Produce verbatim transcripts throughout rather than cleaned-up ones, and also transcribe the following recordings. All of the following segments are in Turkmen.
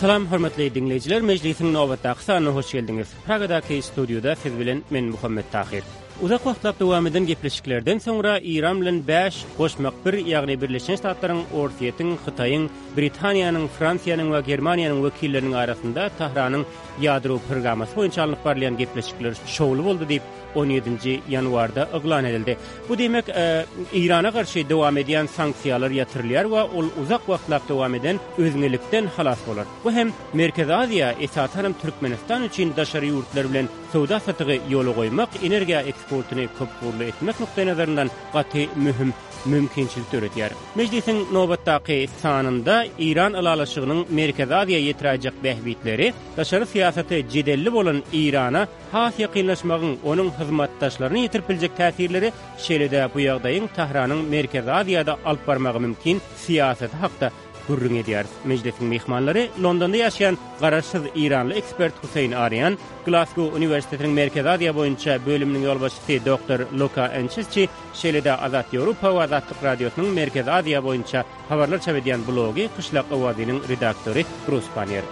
Salam hormatly dinleyiciler, meclisin nowbatdaky sanyna hoş geldiniz. Pragadaky studioda siz bilen men Muhammed Tahir. Uzak wagtlap dowam eden gepleşiklerden soňra İran bilen beş goşmak bir ýagny Birleşen Ştatlaryň, Orsiýetiň, Hytaýyň, Britaniýanyň, Fransiýanyň we Germaniýanyň wekilleriniň arasynda Tahranyň ýadro programmasy boýunça alyp barýan gepleşikler şowly boldy diýip on ýedinji ýanwarda eglan edildi. Bu demek e, İrana garşy dowam edýän sanksiýalar ýatyrylýar we ol uzak wagtlap dowam eden özgünlikden halas bolar. Bu hem Merkezi Aziýa, esasen Türkmenistan üçin daşary ýurtlar bilen sowda satygy ýoly goýmak, energiýa eksportuny köpgürli etmek nokta nazaryndan gaty mühim mümkinçilik öğretýär. Meclisin nowbatdaky sanynda İran alalaşygynyň Merkezi Aziýa ýetirajak bähbitleri, daşary siýasaty jedelli bolan İrana has ýakynlaşmagyň onuň hyzmatdaşlaryna ýetirpiljek täsirleri şeýle-de bu ýagdaýyň Tahranyň Merkezi Aziýada alyp barmagy mümkin siýasaty hakda gurrun edýär. Meclisin mehmanlary Londonda ýaşaýan garaşsyz İranly ekspert Huseyn Aryan, Glasgow Üniversitetiniň Merkezi Aziýa boýunça bölüminiň ýolbaşçysy doktor Luka Ençisçi, şeýle-de Azat Ýewropa we Azatlyk radiosynyň Merkezi Aziýa boýunça habarlar çap edýän blogy Kışlak awazynyň redaktory Bruce Panier.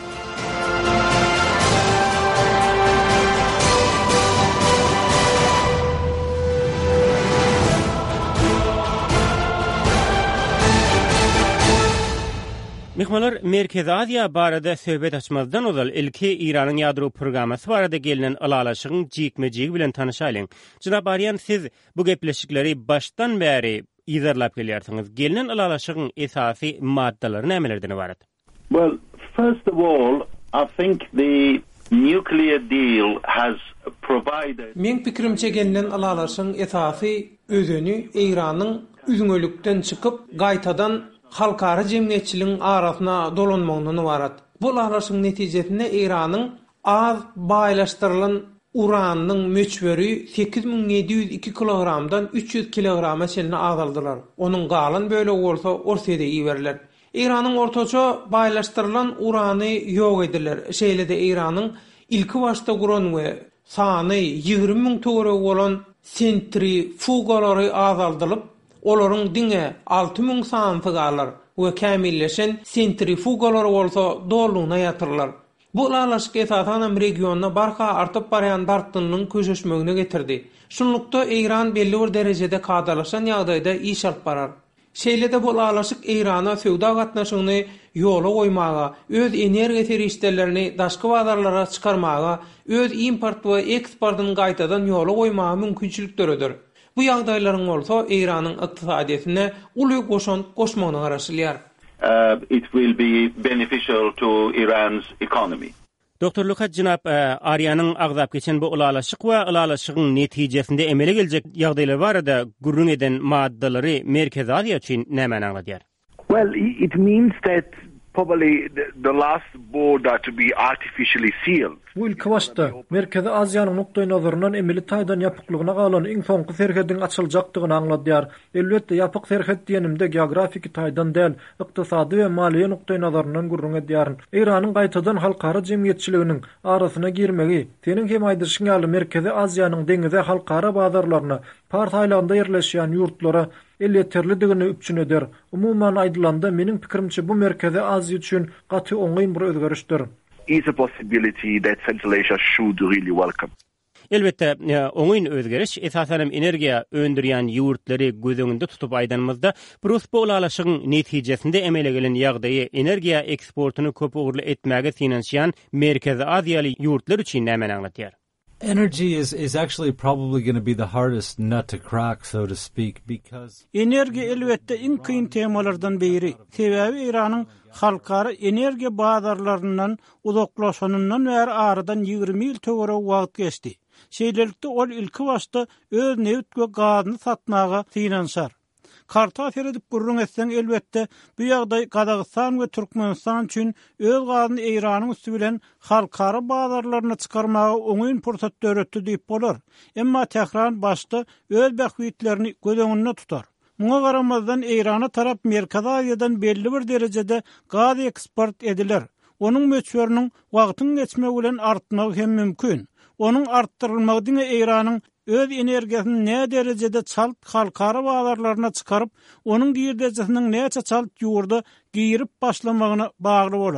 Mehmanlar Merkezi Aziýa barada söhbet açmazdan ozal ilki İranyň ýadro programmasy barada gelinen alalaşygyň jikmejigi bilen tanyşaýlyň. Jynap Aryan, siz bu gepleşikleri başdan bäri ýazarlap gelýärsiňiz. Gelinen alalaşygyň esasy maddalary nämelerden ibaret? Well, first of all, I think the nuclear deal has provided... Men pikirimçe gelinen alalaşygyň esasy özüni İranyň üzüňölükden çykyp gaýtadan halkara jemgyýetçiligiň arasyna dolanmagyndan ibaret. Bu alalaşygyň netijesinde İranyň az baýlaşdyrylan uranyň möçberi sekiz bin yedi ýüz iki kilogramdan üç ýüz kilograma çenine azaldylar. Onuň galan bölegi bolsa Orsiýada ýeberler. İranyň ortaça baýlaşdyrylan urany ýok ediler. Şeýle-de İranyň ilki başda guran we sany ýigirmi ming töwre bolan sentrifugalary azaldylyp, olaryň diňe alty ming santygalar we kämilleşen sentrifugalar bolsa dolugyna ýatyrlar. Bu alalaşyk esasen regionda barka artyp barýan dartynyň köşeşmegine getirdi. Şunlukda İran belli bir derejede kadalaşan ýagdaýda iş alyp barar. Şeýle-de bu alalaşyk İrana sowda gatnaşygyny ýola goýmaga, öz energiýa terişlerlerini daşky bazarlara çykarmaga, öz import we eksportyny gaýtadan ýola goýmaga mümkinçilik töredir. Bu ýagdaýlaryň bolsa İranyň ykdysadyetine uly goşan goşmagyna garaşylýar. Uh, it will be beneficial to Iran's economy. Doktor Luka, Jynap Aryanyň agzap geçen bu ulalaşyk we ulalaşygyň netijesinde emele geljek ýagdaýlar barada gurrun eden maddalary Merkezi Aziýa üçin näme anladýar? Well, it means that probably the, the last border to be artificially sealed. Bu ilki başda Merkezi Aziýanyň nokta nazaryndan emeli taýdan ýapyklygyna galan iň soňky serhediň açyljakdygyny anladýar. Elbetde ýapyk serhed diýenimde geografik taýdan däl, ykdysady we maliýe nokta nazaryndan gurrun edýär. Iranyň gaýtadan halkara jemgyýetçiliginiň arasyna girmegi, seniň hem aýdyryşyň ýaly Merkezi Aziýanyň deňize halkara bazarlaryna, Partaýlanda ýerleşýän ýurtlara elleterlidigini üçin eder. Umuman aýdylanda meniň pikirimçe bu Merkezi Aziýa üçin gaty oňaýyn bir özgerişdir. Is a possibility that Central Asia should really welcome. Elbette oňaýyn özgeriş esasen energiýa öndürýän ýurtlary gözüňde tutup aýdanmazda Bruce bu alalaşygyň netijesinde emele gelen ýagdaýy energiýa eksportuny köp ugurly etmäge finansiýan Merkezi Aziýaly ýurtlar üçin näme anlatýar? Energy is is actually probably going to be the hardest nut to crack, so to speak, because Energi elbette iň kyn temalardan biri. Sebebi İranyň halkara energiýa bazarlaryndan uzaklaşanyndan bäri aradan ýygrimi ýyl töwere wagt geçdi. Şeýlelikde ol ilki başda öz neft we gazyny satmaga finansar. Karta feredip gurrun etsen elbette bu ýagdaý Kazakystan we Türkmenistan üçin öz gazyny Iranyň üstü bilen halkara bazarlaryna çykarmaga oňaýyn pursat döretdi diýip bolar. Emma Tehran başda öz bähwitlerini göz tutar. Muňa garamazdan Irana tarap Merkezi Aziýadan belli bir derejede gaz eksport ediler. Onuň möçberiniň wagtyň geçmegi bilen artmagy hem mümkin. Onuň arttyrylmagyny Iranyň öz energiýasyny ne derejede çalt halkara bazarlaryna çykaryp, onuň giýerdejesiniň näçe çalt ýurda giýirip başlamagyna bagly bolar.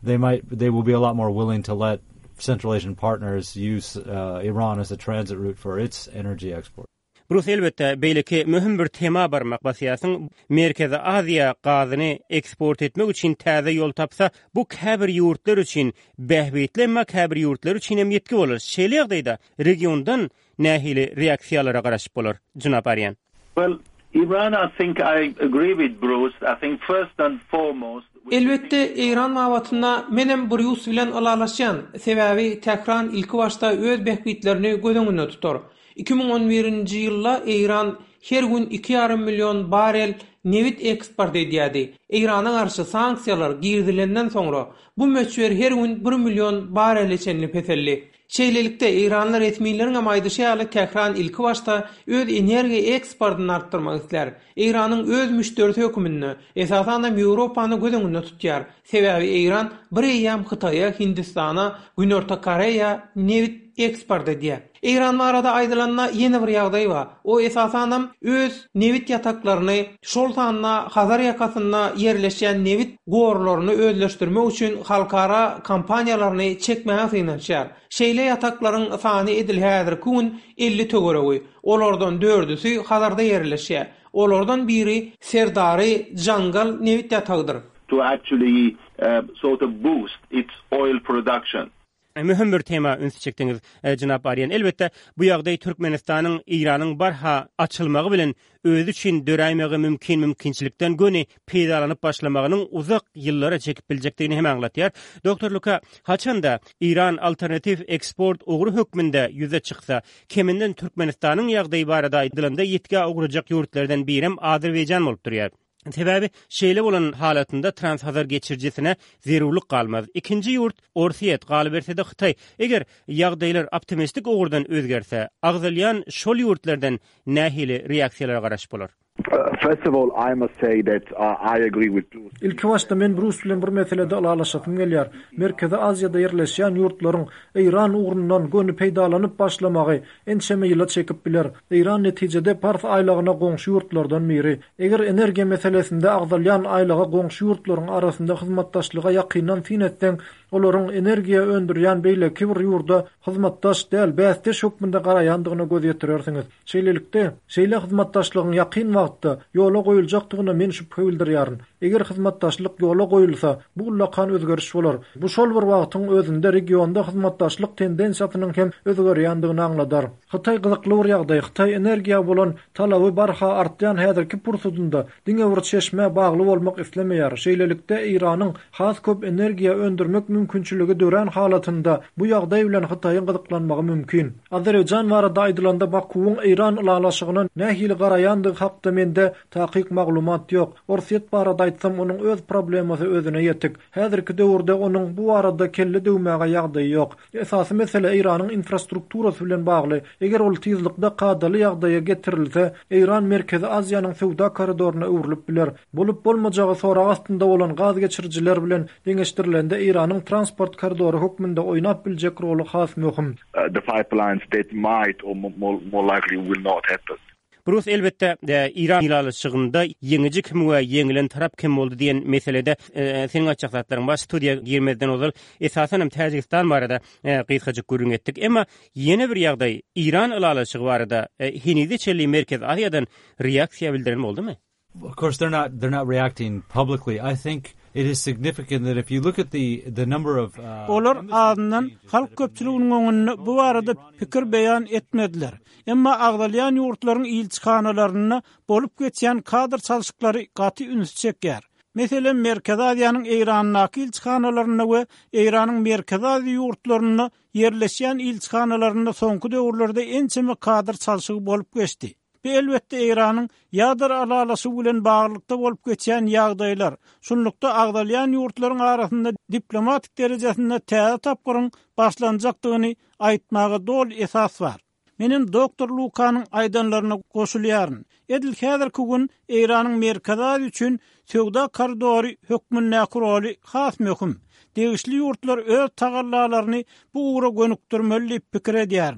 they might they will be a lot more willing to let Central Asian partners use uh, Iran as a transit route for its energy export. Bruce elbette beyleki mühim bir tema barmak basyasın Merkezi Aziya gazyny eksport etmek üçin täze yol tapsa bu käbir ýurtlar üçin behbetlenme käbir ýurtlar üçin hem ýetki bolar. Şeýle ýagdaýda regiondan nähili reaksiýalara garaşyp bolar. Jynap Aryan. Well, Iran, I think I agree with Bruce. I think first and foremost Elbette İran mawatyna menem Bruce bilen alalaşan sebäbi tekran ilki başta öz behbetlerini gödüňünde tutar. iki bin on birinji ýylda İran her gün iki ýarym milyon barel nevit eksport edýärdi. İrana garşy sanksiýalar girdilenden soňra bu möçber her gün bir milyon barel içenli petelli. Şeýlelikde İranlar etmeýlerin amaýdyşy tekran ilki başta öz energiýa eksportyny artdyrmak isler. İranyň öz müşterisi hökümini esasan da Ýewropany gödüňünde tutýar. Sebäbi İran bir ýam Hytaýa, Hindistana, Günorta Koreýa nevit eksport edýär. İran arada aýdylanyna ýene bir ýagdaý bar. O esasan öz nevit ýataklaryny şol sanyna Hazar ýakasyna ýerleşen nevit gorlaryny özleşdirmek üçin halkara kampaniýalaryny çekmäge synanýar. Şeýle ýataklaryň sany edil häzir gün elli töweregi. Olardan dördüsi Hazarda ýerleşýär. Olardan biri Serdari Jangal nevit ýatagydyr. To actually uh, sort of boost its oil production. Mühim bir tema üns çekdiňiz Jynap Aryan. Elbette bu ýagdaý Türkmenistanyň Iranyň barha açylmagy bilen özü üçin döräýmegi mümkin mümkinçilikden göni peýdalanyp başlamagynyň uzak ýyllara çekip biljekdigini hem aňlatýar. Doktor Luka, haçanda İran alternativ eksport ugru hökmünde ýüze çyksa, keminden Türkmenistanyň ýagdaýy barada aýdylanda ýetki ugurjak ýurtlardan biri hem Azerbaýjan bolup durýar. Sebäbi şeýle bolan halatynda transhazar geçirjesine zerurluk galmaz. İkinji ýurt Orsiýet galybersede Hytaý. Eger ýagdaýlar optimistik ogurdan özgerse, agzalyan şol ýurtlardan nähili reaksiýalara garaşyp bolar. Uh, first of all, I must say that uh, I agree with Bruce. İlki başta men Bruce bilen bir meselede alalaşatym gelýär. Merkezi Aziýada ýerleşýän ýurtlaryň İran ugrundan göni peýdalanyp başlamagy ençeme ýyla çekip biler. İran netijede Pars aýlagyna goňşy ýurtlardan biri. Eger energiýa meselesinde agzalyan aýlaga goňşy ýurtlaryň arasynda hyzmatdaşlyga ýakynan finetden olaryň energiýa öndürýän beýleki bir ýurda hyzmatdaş däl, bäsdeş hökmünde garaýandygyny göz ýetirersiňiz. Şeýlelikde, şeýle hyzmatdaşlygyň ýakyn wagtda ýola goýuljakdygyna men şüphe bildirýäryn. Eger hyzmatdaşlyk ýola goýulsa, bu ullakan özgeriş bolar. Bu şol bir wagtyň özünde regionda hyzmatdaşlyk tendensiýasynyň hem özgerýändigini aňladar. Hytaý gyzykly bir ýagdaý. Hytaý energiýa bolan talaby barha artýan häzirki pursatynda diňe bir çeşme bagly bolmak islemeýär. Şeýlelikde Iranyň has köp energiýa öndürmek mümkinçiligi dören halatynda bu ýagdaý bilen Hytaýyň gyzyklanmagy mümkin. Azerbaýjan barada aýdylanda Bakuwyň İran ulalaşygynyň nähili garaýandygy hakda mende takyk maglumat ýok. Orsiýet barada aýtsam onuň öz problemasy özüne ýetik. Häzirki döwürde onuň bu arada kelle döwmäge ýagdaýy ýok. Esasy mesele İranyň infrastrukturasy bilen bagly. Eger ol tizlikde kadaly ýagdaýa getirilse, İran Merkezi Aziýanyň sowda koridoruna öwrülip biler. Bolup bolmajagy sorag astynda bolan gaz geçirjiler bilen deňeşdirilende İranyň transport koridoru hökmünde oýnap biljek rolu has möhüm. Uh, the pipelines that might or more, more likely will not happen. Bruce elbette de İran ýylalyşygynda ýeňiji kim we ýeňilen tarap kim boldy diýen meselede e, senin açıklatlaryň baş studiýa girmezden ozal esasen hem Täjikistan barada e, gysgaçyk görüň etdik. Emma ýene bir ýagdaý İran ýylalyşygy barada e, Hinidi çelli Merkez Aziýadan reaksiýa bildiren boldymy? Of course, they're not they're not reacting publicly. I think it is significant that if you look at the the number of uh, olar adından halk köpçüliginiň öňünde bu arada pikir beýan etmediler. Emma agdalyan ýurtlaryň ilçihanalaryna bolup geçýän kadr çalşyklary gaty üns çekýär. Meselen Merkez Aziýanyň Iranyňky ilçihanalaryna we Iranyň Merkez Aziýa ýurtlaryna ýerleşýän ilçihanalaryna soňky döwürlerde ençeme kadr çalşygy bolup geçdi. Bu elbette İran'ın ýadyr alalasy bilen baglykda bolup geçýän ýagdaýlar. Şunlukda agdalyan ýurtlaryň arasynda diplomatik derejesinde täze tapgyryň başlanjakdygyny aýtmagy dol esas bar. Menin doktor Lukanyň aýdanlaryna goşulýaryn. Edil häzirki gün İranyň Merkezi üçin sowda koridory hökmünde roly has möhüm. Degişli ýurtlar öz tagallalaryny bu ugra gönükdirmeli pikir edýärin.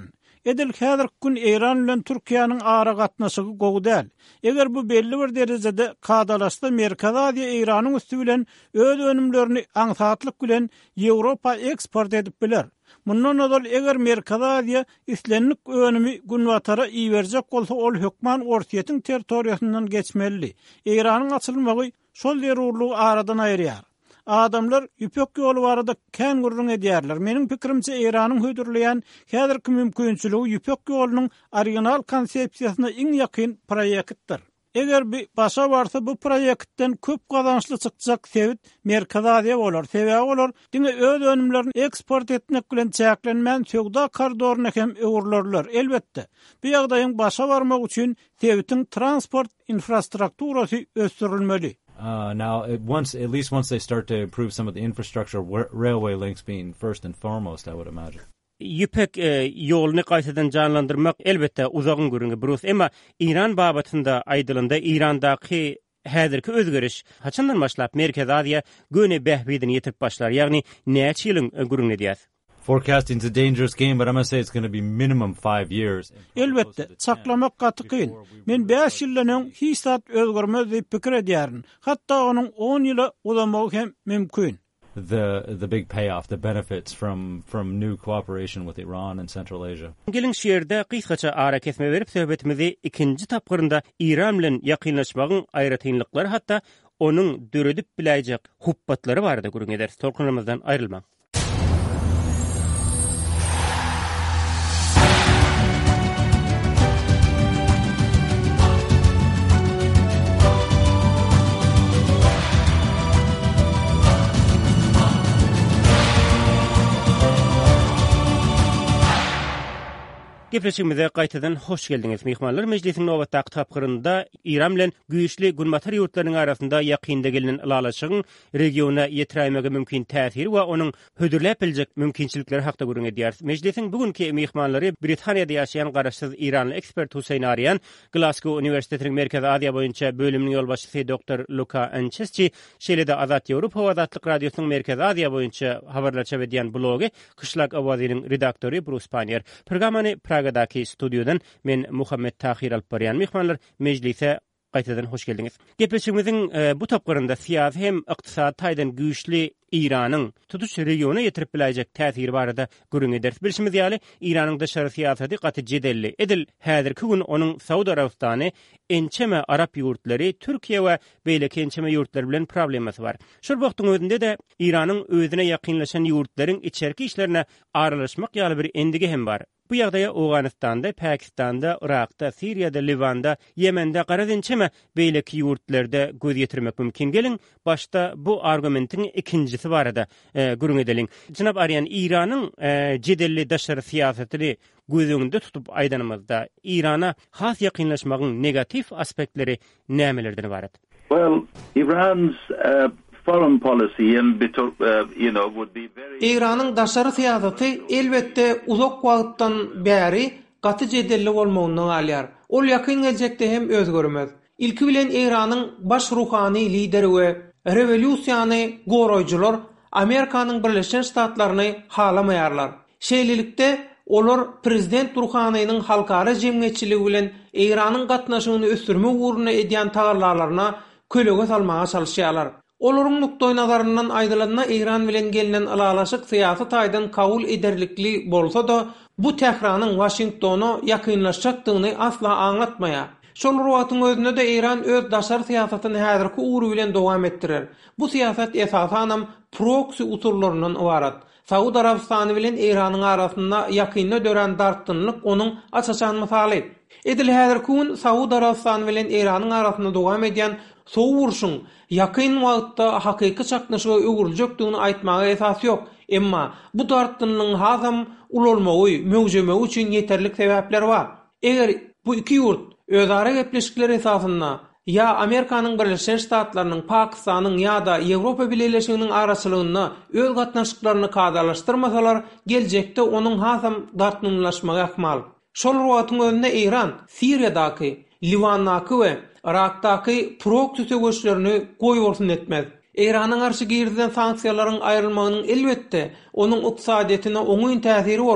Edil häzir gün Iran bilen Türkiýanyň ara gatnaşygy gowy däl. Eger bu belli bir derejede kadalaşsa Merkez Aziýa Iranyň üstü bilen öz önümlerini aňsatlyk bilen Ýewropa eksport edip biler. Mundan odal eger Merkez Aziýa islenlik önümi günwatara iýerjek bolsa ol hökman ortiýetiň territoriýasyndan geçmeli. Iranyň açylmagy şol derurlugy aradan aýrýar. Adamlar ýüpek ýoly barada kän gurrun edýärler. Meniň pikirimçe Iranyň hödürleýän häzirki mümkinçiligi ýüpek ýolunyň original konsepsiýasyna iň ýakyn proýektdir. Eger bir başa barsa bu proýektden köp gazançly çykjak sebit Merkez Aziýa bolar. Sebäbi bolar, diňe öz önümlerini eksport etmek bilen çäklenmän söwda koridoryna hem öwürlerler. Elbetde, bu ýagdaýyň başa barmak üçin sebitiň transport infrastrukturasy ösdürilmeli. Uh, now, it, once at least once they start to improve some of the infrastructure, wh- railway links being first and foremost, I would imagine. Yüpek e, yolunu qaytadan canlandırmak elbette uzagyn görünge burus, emma İran babatında aydylynda İrandaky häzirki özgeriş haçandan başlap Merkez Aziýa göne behbidini ýetip başlar. Ýagny näçe ýylyň görüň edýär? Forecasting is a dangerous game, but I'm going to say it's going to be minimum five years. Elbette, saklamak gaty kyn. Men beş ýyllanyň hisat özgürmez diýip pikir edýärin. Hatda onuň on ýyla uzamagy hem mümkin. The the big payoff, the benefits from from new cooperation with Iran and Central Asia. Gelin şeýerde kysgaça ara kesme berip söhbetimizi ikinji tapgyrynda İran bilen ýakynlaşmagyň aýratynlyklary hatda onuň döredip biläjek huppatlary barada görüň eder. Tolkunymyzdan aýrylmaň. Gepleşigimize gaýtadan hoş geldiňiz mehmanlar. Mejlisiň nowatdaky tapgyrynda İran bilen güýçli günbatar ýurtlarynyň arasynda ýakynda gelinen ylalaşygyň regiona ýetirämege mümkin täsiri we onuň hödürläp biljek mümkinçilikleri hakda görüň edýär. Mejlisiň bugünkü mehmanlary Britaniýada ýaşaýan garaşsyz İranly ekspert Husayn Aryan, Glasgow Üniversitetiniň Merkez Aziýa boýunça bölüminiň ýolbaşçysy doktor Luka Anchesci, şeýle-de Azat Ýewropa we Azatlyk radiosynyň Merkez Aziýa boýunça habarlar çap edýän blogy Kışlak awazynyň redaktory Bruce Panier. Programmany Pragadaky studiodan men Muhammed Tahir Alparyan. Mehmanlar, mejlise gaýtadan hoş geldiňiz. Gepleşigimiziň e, bu tapgyrynda siýasy hem ykdysady taýdan güýçli İranyň tutuş regiona ýetirip biläjek täsiri barada görüň eder. Bilşimiz ýaly İranyň daşary siýasaty gaty jedelli. Edil häzirki gün onuň Saudy Arabistany, ençeme Arap ýurtlary, Türkiýe we beýleki ençeme ýurtlar bilen problemasy bar. Şol wagtyň özünde de İranyň özüne ýakynlaşan ýurtlaryň içerki işlerine aralaşmak ýaly bir endigi hem bar. Bu ýagdaýa Awganistanda, Pakistanda, Irakda, Siriýada, Livanda, Yemende, garadençeme beýleki ýurtlarda göz ýetirmek mümkin. Gelin başda bu argumentiň ikincisi barada e, görüň edeliň. Jynap Aryan, İranyň e, jedelli daşary siýasatyny göz öňünde tutup aýdanymyzda İrana has ýakynlaşmagyň negatif aspektleri nämelerden ibaret? Well, Iran's uh, foreign policy and uh, you know would be very İranyň daşary siýasaty elbetde uzak wagtdan bäri gaty jedelli bolmagyny alýar. Ol ýakyn geljekde hem özgörmez. İlki bilen İranyň baş ruhany lideri we rewolýusiýany goraýjylar Amerikanyň Birleşen Ştatlaryny halamaýarlar. Şeýlelikde olar prezident Ruhanynyň halkara jemgyýetçiligi bilen İranyň gatnaşygyny ösdürme uğruna edýän tagarlarlaryna kölege salmaga çalışýarlar. Olaryň nukdaý nazaryndan aýdylanyna İran bilen gelinen ylalaşyk syýasat aýdan kabul ederlikli bolsa da bu tähranyň Washingtona ýakynlaşjakdygyny asla aňlatmaýar. Şol wagtyň özünde de İran öz daşary syýasatyny häzirki uğru bilen dowam etdirer. Bu syýasat esasanam proxy usullaryndan ibarat. Saudy Arabistany bilen İranyň arasynda ýakynda dören dartynlyk onuň açaçan misaly. Edil häzirki gün Saudy Arabistany bilen İranyň arasynda dowam edýän sow uruşyň ýakyn wagtda hakyky çaknaşyga öwüriljekdigini aýtmaga esas ýok. Emma bu dartynlygyň hazam ululmagy, möwjemegi üçin ýeterlik sebäpler bar. Eger bu iki ýurt özara gepleşikler esasynda ya Amerikanyň Birleşen Ştatlarynyň, Pakistanyň ýa-da Ýewropa Birleşiginiň araçylygyna öz gatnaşyklaryny kadalaşdyrmasalar, geljekde onuň hasam dartynlaşmagy ähmal. Şol wagtyň özünde İran, Siriýadaky, Livandaky we Irakdaky proxy söwüşlerini goýborsun etmez. Iranyň garşy girdilen sanksiýalaryň aýrylmagynyň elbetde onuň ykdysadyýatyna oňuň täsiri bolar.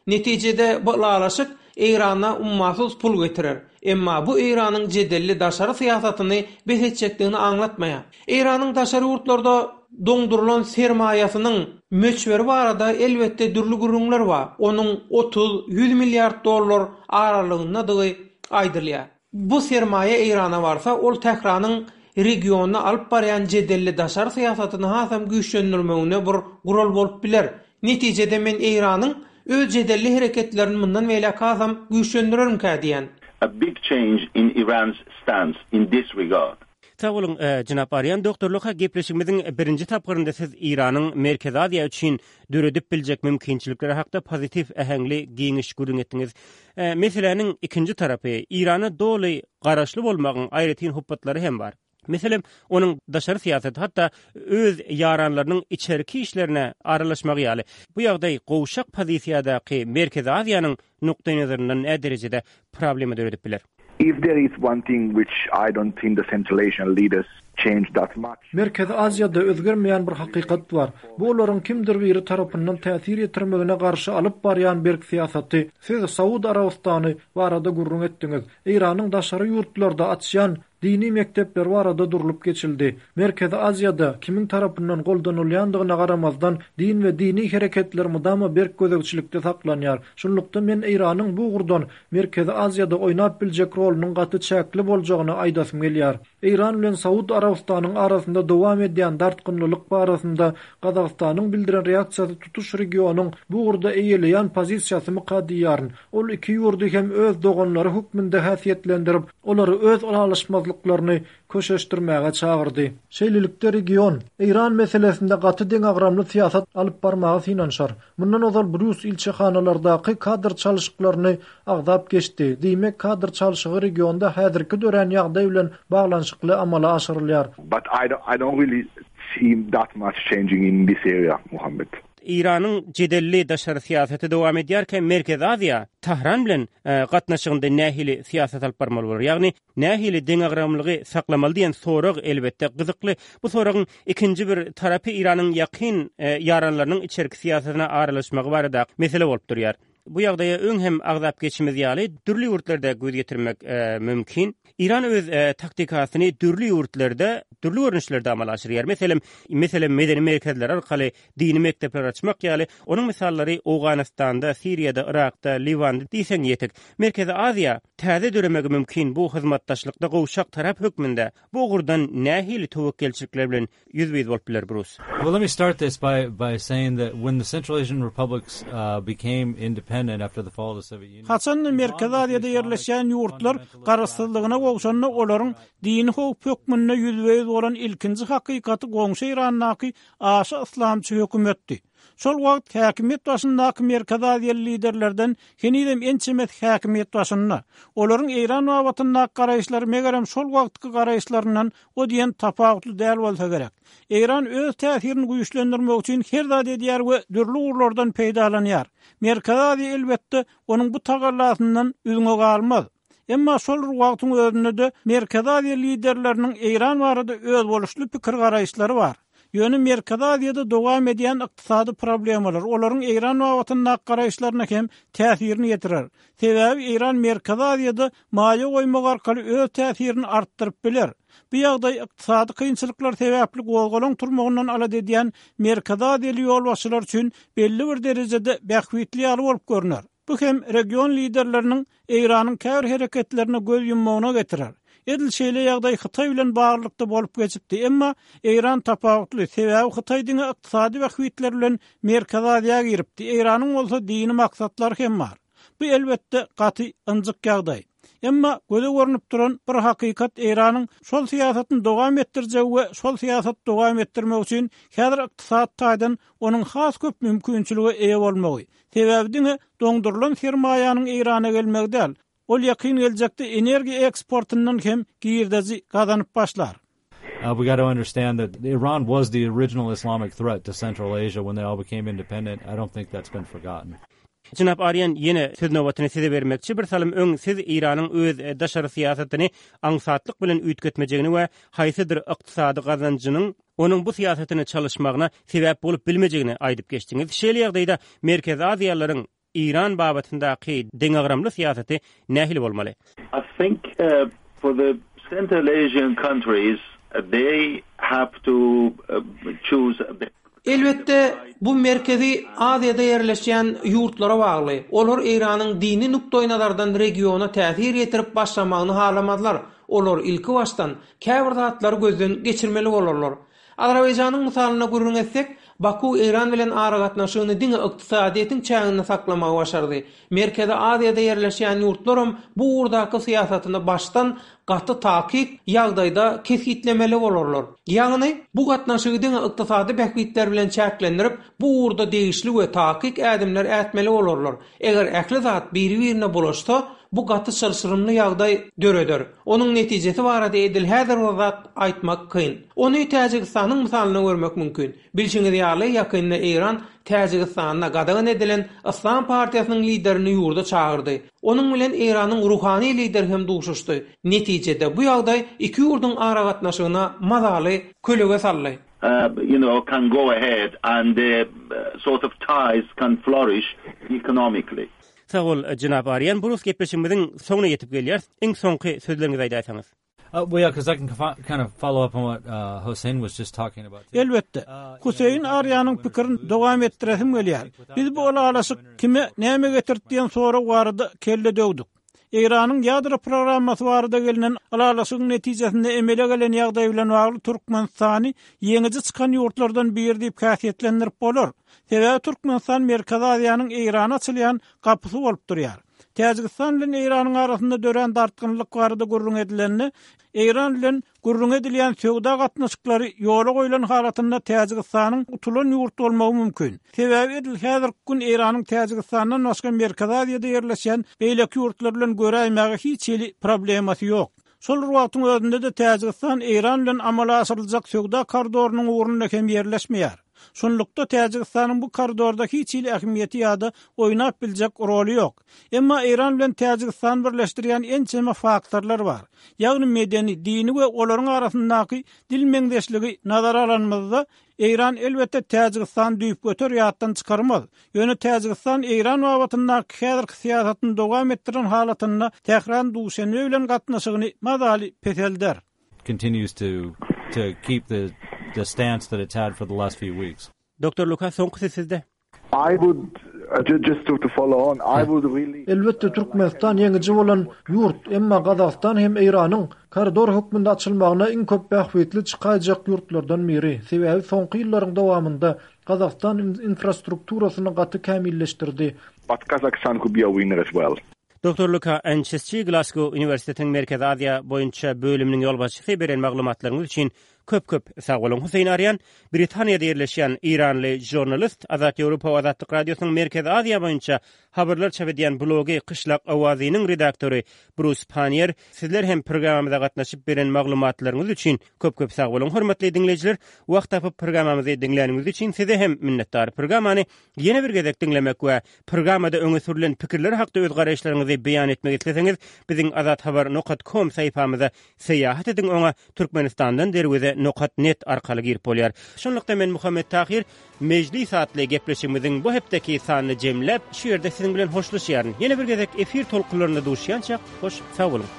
Netijede bu lalaşyk Irana ummatsız pul getirer. Emma bu Iranyň jedelli daşary syýasatyny behetjekdigini aňlatmaýar. Iranyň daşary ýurtlarda doňdurulan sermaýasynyň möçberi barada elbetde dürli gurulmalar bar. Onuň otuz yüz milliard dollar aralygynda dy aýdylýar. Bu sermaýe Irana barsa, ol täkranyň regionuna alyp barýan jedelli daşary syýasatyny hasam güýçlendirmegine bir gural bolup biler. Netijede men Iranyň öz jedelli hereketlerini mundan beýle kasam güýçlendirerim ka diýen. A big change in Iran's stance in this regard. Sağ olun, e, Jynap Aryan, doktorlukka gepleşigimiziň birinji tapgyrynda siz Iranyň Merkezi Aziýa üçin döredip biljek mümkinçilikleri hakda pozitif ähengli giňiş görüň etdiňiz. E, meseleniň ikinji tarapy, Irana doly garaşly bolmagyň aýratyn huppatlary hem bar. Meselem, onuň daşary syýasaty hatda öz yaranlarynyň içerki işlerine aralaşmagy ýaly. Bu ýagdaý gowşak pozisiýadaky Merkezi Aziýanyň nukta nazaryndan näme derejede problema döredip biler? If there is one thing which I don't think the Central Asian leaders changed that much. Merkezi Aziýada özgermeýän bir hakykat bar. Bu olaryň kimdir biri tarapyndan täsir ýetirmegine garşy alyp barýan bir syýasaty. Siz Saud Arabistany barada gurrun etdiňiz. Iranyň daşary ýurtlarda açýan dini mektepler barada durulup geçildi. Merkezi Aziýada kimin tarapyndan goldanylýandygyna garamazdan din we dini hereketler mudama berk gözegçilikde saklanýar. Şunlukda men Iranyň bu gurdan Merkezi Aziýada oýnap biljek rolunyň gaty çäkli boljagyny aýdasym gelýär. Iran bilen Saud Arabistanyň arasynda dowam edýän dartgynlyk barasynda Gazagstanyň bildiren reaksiýasy tutuş regionyň bu gurda eýilýän pozisiýasy mukaddiýaryn. Ol iki ýurdy hem öz doganlary hukmynda häsiýetlendirip, olary öz alaşmazlyklaryny köşeşdirmäge çagyrdy. Şeýlelikde region Iran meselesinde gaty deňagramly syýasat alyp barmagy synanşar. Mundan ozal Brus ilçehanalardaky kadr çalışyklaryny agdap geçdi. Diýmek kadr çalışygy regionda häzirki dören ýagdaý bilen baglanşykly amala aşyrylýar. But I don't, I don't really see that much changing in this area, Muhammed. İranın jedelli daşary syýasaty dowam edýärken Merkezi Aziýa Tahran bilen e, gatnaşygynda nähili syýasat alyp barmaly bolar. Ýagny nähili deňagramlygy saklamaly diýen sorag elbetde gyzykly. Bu soragyň ikinji bir tarapy Iranyň ýakyn e, yaranlarynyň içerki syýasatyna aralaşmagy barada mesele bolup durýar. Bu ýagdaýa öň hem agdap geçimiz ýaly dürli ýurtlarda göz getirmek e, mümkin. İran öz e, taktikasyny dürli ýurtlarda, dürli görnüşlerde amal aşyrýar. Meselem, meselem medeni merkezler arkaly dini mektepler açmak ýaly onuň misallary Awganistanda, Siriýada, Irakda, Liwanda diýsen ýetik. Merkezi Aziýa täze döremegi mümkin bu hyzmatdaşlykda gowşak tarap hökmünde bu gurdan nähili towakkelçilikler bilen ýüzbeýiz bolup biler Bruce. Well, let me start this by by saying that when the Central Asian republics uh, became independent after the fall of the Soviet Union. Haçan Merkezi Aziýada ýerleşýän ýurtlar garaşsyzlygyna gowşanna olaryň dini hökmünde ýüzbeýiz bolan ilkinji hakykaty goňşy Iranyň aşy islamçy hökümetdi. Şol wagt häkimet başyndaky Merkezi Aziýa liderlerden henidem ençemet häkimet başynda. Olaryň Iran wagtyndaky garaýşlary megerem şol wagtky garaýşlaryndan o diýen tapawutly däl bolsa gerek. Iran öz täsirini güýçlendirmek üçin her zat edýär we dürli urlardan peýdalanýar. Merkezi Aziýa elbetde onuň bu tagallasyndan üzüňe galmaz. Emma şol wagtyň özünde de Merkezi Aziýa liderleriniň Iran barada öz boluşly pikir garaýşlary bar. Ýöne Merkezi Aziýada dowam edýän ykdysady problemalar olaryň Iran wagtyndaky garaýşlaryna hem täsirini ýetirer. Sebäbi Iran Merkezi Aziýada maýa goýmak arkaly öz täsirini artdyryp biler. Bu ýagdaý ykdysady kynçylyklar sebäpli gowgalan turmagyndan alad edýän Merkezi Aziýaly ýolbaşçylar üçin belli bir derejede bähwitli ýaly bolup görünär. Bu hem region liderleriniň Iranyň käbir hereketlerine göz yummagyna getirer. Edil şeýle ýagdaý Hytaý bilen baglykda bolup geçipdi, emma Iran tapawutly sebäbi Hytaýdyň ykdysady bähwitler bilen Merkezi Aziýaga giripdi. Iranyň bolsa dini maksatlary hem bar. Bu elbetde gaty ynjyk ýagdaý. Emma göze görünüp duran bir hakykat Iranyň şol syýasatyny dowam etdirjek we şol syýasat dowam etdirmek üçin häzir ykdysat taýdan onuň has köp mümkinçiligi eýe bolmagy. Sebäbi doňdurulan sermaýanyň Irana gelmegi däl. Ol ýakyn geljekde energiýa eksportyndan hem giýirdeji gazanyp başlar. Uh, we got to understand that Iran was the original Islamic threat to Central Asia when they all became independent. I don't think that's been forgotten. Jynap Aryan ýene söz nowatyny size bermekçi bir salym öň siz Iranyň öz daşary syýasatyny aňsatlyk bilen üýtgetmejegini we haýsydyr ykdysady gazanjynyň onuň bu syýasatyny çalışmagyna sebäp bolup bilmejegini aýdyp geçdiňiz. Şeýle ýagdaýda Merkezi Aziýalylaryň İran babatyndaky deňagramly siýasaty nähili bolmaly? I think uh, for the Central Asian countries, uh, they have to uh, choose. Elbette bu merkezi Aziýada ýerleşýän ýurtlara bagly. Olar Iranyň dini nukdaýnalardan regiona täsir ýetirip başlamagyny halamadylar. Olar ilki başdan käbir zatlar gözden geçirmeli bolarlar. Azerbaýjanyň misalyna gurrun etsek, Baku İran bilen ara gatnaşygyny diňe ykdysadyýetiň çägine saklamagy başardy. Merkezi Aziýada ýerleşýän ýurtlaram bu urdaky syýasatyny başdan gaty takip ýagdaýda kesgitlemeli bolarlar. Ýagny bu gatnaşygy diňe ykdysady bähbitler bilen çäklendirip bu urda degişli we takip ädimler ätmeli bolarlar. Eger ähli zat biri-birine bulaşsa, bu gaty çylşyrymly ýagdaý döreder. Onuň netijesi barada edil häzir wagt aýtmak kyn. Ony Täjikistanyň misalyna görmek mümkin. Bilşiňiz ýaly ýakynda Iran Täjikistanyna gadagan edilen Islam partiýasynyň liderini ýurda çağırdy. Onuň bilen Iranyň ruhany lider hem duşuşdy. Netijede bu ýagdaý iki ýurdun ara gatnaşygyna mazaly kölege saldy. Uh, you know, can go ahead and the uh, sort of ties can flourish economically. Sagol Janab Aryan burus gepleşimiziň soňuna ýetip gelýär. Iň soňky sözleriňizi aýdaýsaňyz. Uh, well, yeah, because I can kind of follow up on what uh, Hossein was just talking about. Elbette. Hüseyin Aryanyň pikirini dowam etdiresim gelýär. Biz bu alaşyk kime näme getirdiýen sonra barada kelle döwdük. Iranyň ýadro programmasy barada gelinen alaşygyň netijesinde emele gelen ýagdaý bilen bagly Türkmenistany ýeňiji çykan ýurtlardan biri diýip käsiyetlendirip bolar. Sebäbi Türkmenistan Merkezi Aziýanyň Irana açylýan gapysy bolup durýar. Täjikistan bilen Iranyň arasynda dören dartgynlyk barada gurrun edilenini, Iran bilen gurrun edilýän söwda gatnaşyklary ýola goýulan halatynda Täjikistanyň utulan ýurt bolmagy mümkin. Sebäbi edil häzir gün Iranyň Täjikistandan başga Merkezi Aziýada ýerleşýän beýleki ýurtlar bilen göräýmäge hiç ýeli problemasy ýok. Sol ruwatyň özünde de Täjikistan Iran bilen amala aşyryljak söwda korridorynyň ugrunda hem ýerleşmeýär. Şonlukda Täjikistanyň bu koridordaky hiç ýeli ähmiýeti ýa-da oýnap biljek roly ýok. Emma Iran bilen Täjikistan birleşdirýän en çema faktorlar bar. Ýagny medeni, dini we olaryň arasyndaky dil meňdeşligi nazara alanmazda Iran elbette Täjikistan düýüp götür ýatdan çykarmaz. Ýöne Täjikistan Iran wagtyndaky häzirki syýasatyny dowam etdiren halatyna tähran duşenme bilen gatnaşygyny mazaly peselder. Continues to to keep the the stance that it's had for the last few weeks. Doktor Lukas soňky sizde. I would uh, just to, to follow on. I would really. Elbette Türkmenistan ýeňiji bolan ýurt, emma Gazakystan hem Iranyň koridor hökmünde açylmagyna iň köp bähwetli çykaýjak ýurtlardan biri. Sebäbi soňky ýyllaryň dowamında Gazakystan infrastrukturasyny gaty kämilleşdirdi. But Kazakhstan could be a winner as well. Doktor Luka Ancheschi Glasgow Üniversitetiň Merkezi Aziýa boýunça bölüminiň ýolbaşçysy beren maglumatlaryňyz üçin köp-köp sag bolun. Hüseyin Aryan, Britaniýada ýerleşýän Iranly jurnalist, Azat Ýewropa Azatlyk Radiosynyň Merkezi Aziýa boýunça habarlar çapedýän blogy Qışlak awazynyň redaktory Bruce Panier, sizler hem programmyzda gatnaşyp beren maglumatlaryňyz üçin köp-köp sag bolun. Hormatly dinleýijiler, wagt tapyp programmamyzy dinläniňiz üçin size hem minnetdar. Programmany ýene bir gezek dinlemek we programmada öňe sürülen pikirler hakda öz garaşlaryňyzy beýan etmek isleseňiz, biziň azat habar nokta com saýpamyza seýahat ediň, oňa Türkmenistandan derwede nokta net arkaly girip bolýar. Şonlukda men Muhammed Tahir mejlis satly gepleşigimiziň bu hepdeki sanyny jemläp şu ýerde siziň bilen hoşlaşýaryn. Ýene bir gezek efir tolkunlarynda duşýança hoş sag bolun.